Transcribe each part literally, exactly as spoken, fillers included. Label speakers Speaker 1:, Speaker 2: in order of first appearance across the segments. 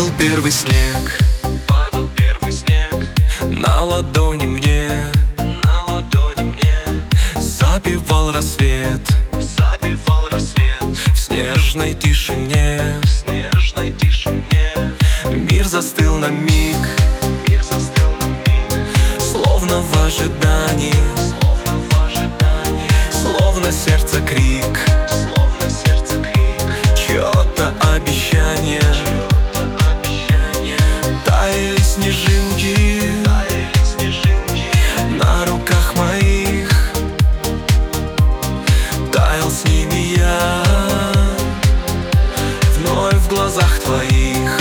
Speaker 1: Падал первый снег,
Speaker 2: падал первый снег
Speaker 1: на ладони мне,
Speaker 2: на ладони мне.
Speaker 1: запевал рассвет,
Speaker 2: Запевал рассвет
Speaker 1: в снежной тишине.
Speaker 2: в снежной тишине.
Speaker 1: Мир застыл на миг,
Speaker 2: Мир застыл на миг,
Speaker 1: словно в ожидании,
Speaker 2: словно в ожидании.
Speaker 1: словно сердце крик,
Speaker 2: Словно сердце крик,
Speaker 1: чьё-то обещание.
Speaker 2: чьё-то обещание.
Speaker 1: Таяли снежинки
Speaker 2: Таяли снежинки
Speaker 1: на руках моих, таял с ними я, вновь в глазах твоих.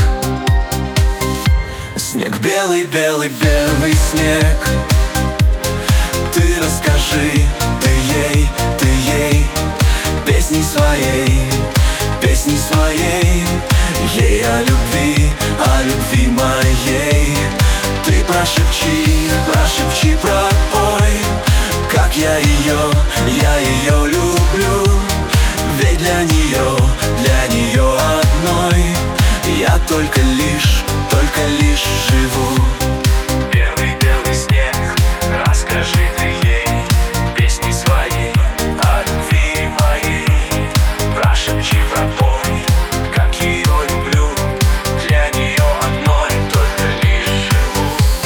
Speaker 1: Снег белый, белый, белый снег. Ты расскажи, ты ей, ты ей песни своей, песни своей. Ей о любви, о любви моей. Ты прошепчи, прошепчи, пропой, как я ее, я ее люблю. Ведь для нее, для нее одной я только лишь, только лишь живу.
Speaker 2: Белый, белый снег, расскажи ты ей песни своей о любви моей. Прошепчи, пропой, как ее люблю. Для нее одной только лишь живу.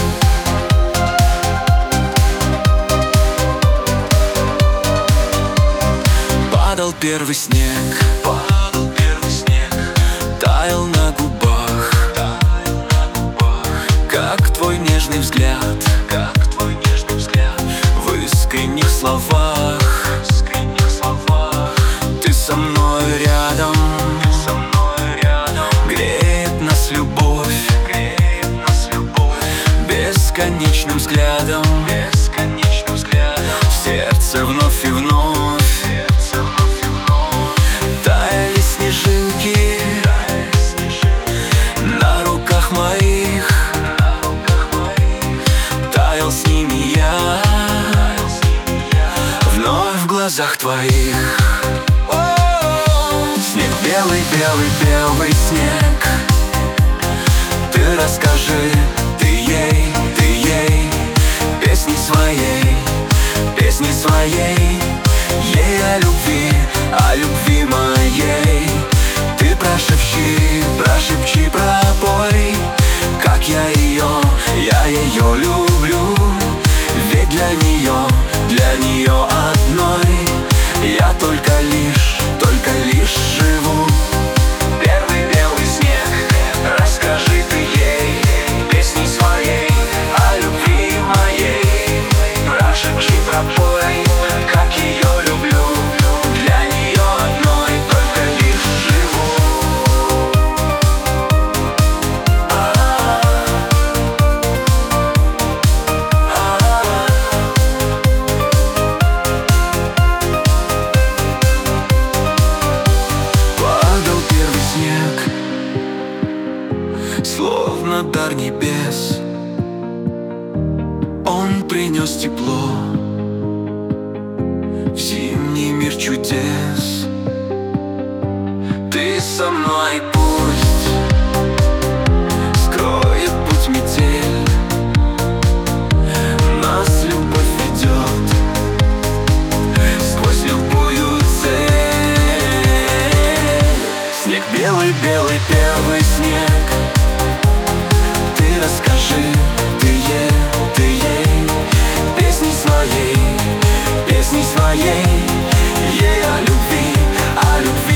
Speaker 1: Падал первый снег,
Speaker 2: Падал первый снег,
Speaker 1: таял на губах,
Speaker 2: таял на губах.
Speaker 1: как твой нежный взгляд,
Speaker 2: Как твой нежный взгляд
Speaker 1: в искренних словах.
Speaker 2: в искренних словах.
Speaker 1: Ты со мной рядом,
Speaker 2: Ты со мной рядом,
Speaker 1: греет нас любовь
Speaker 2: греет нас любовь.
Speaker 1: бесконечным взглядом.
Speaker 2: Бесконечным взглядом,
Speaker 1: Сердце вновь и вновь
Speaker 2: сердце вновь и вновь.
Speaker 1: таяли снежинки
Speaker 2: Таяли снежинки
Speaker 1: на руках моих,
Speaker 2: на руках моих.
Speaker 1: таял с ними я,
Speaker 2: Таял с ними я,
Speaker 1: вновь в глазах твоих. О, снег белый, белый, белый снег. Ты расскажи, ты ей, ты ей песни своей, песни своей. Ей о любви, о любви моей. Ты прошепчи, прошепчи, пропой, как я ее, я ее люблю. Ведь для нее, для нее одной я только лишь, только лишь живу.
Speaker 2: Первый белый снег, расскажи ты ей песни своей о любви моей. Прошепчи, пропой, как ее люблю. Для нее одной только лишь живу.
Speaker 1: Падал первый снег, словно дар небес. Он принес тепло в зимний мир чудес. Ты со мной, пусть скроет путь метель. Нас любовь ведет сквозь любую цель. Снег белый, белый, первый снег. Ты расскажи, ты ей, ты ей песни своей, песни своей. Ей о любви, о любви